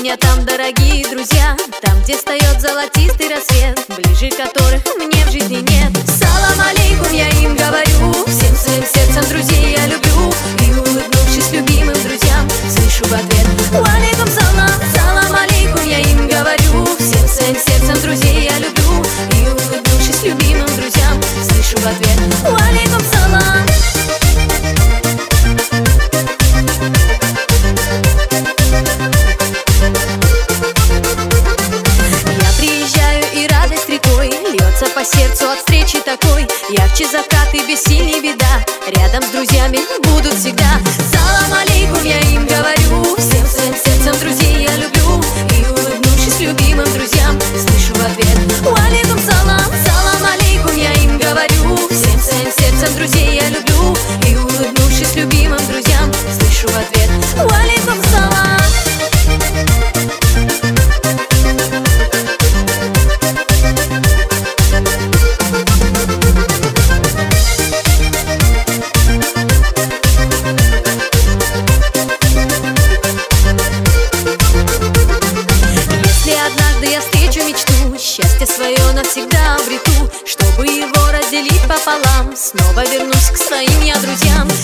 меня там дорогие друзья, там, где встает золотистый рассвет, ближе которых мне в жизни нет. Салам алейкум, я им говорю, всем своим сердцем друзей я люблю. И улыбнувшись любимым друзьям, слышу в ответ: уалейкум салам, салам алейкум, я им говорю, всем своим сердцем друзей я люблю. И улыбнувшись любимым друзьям, слышу в ответ: уалейкум салам. Льется по сердцу от встречи такой, ярче закат и бессильней беда, рядом с друзьями будут всегда. Салам алейкум, я им говорю, всем своим сердцем друзей я люблю. И улыбнувшись любимым друзьям, слышу в ответ: уалейкум салам, салам алейкум, я им говорю, всем своим сердцем друзей я люблю. И улыбнувшись любимым друзьям, слышу в ответ: уалейкум салам. Однажды я встречу мечту, счастье свое навсегда обрету. Чтобы его разделить пополам, снова вернусь к своим я друзьям.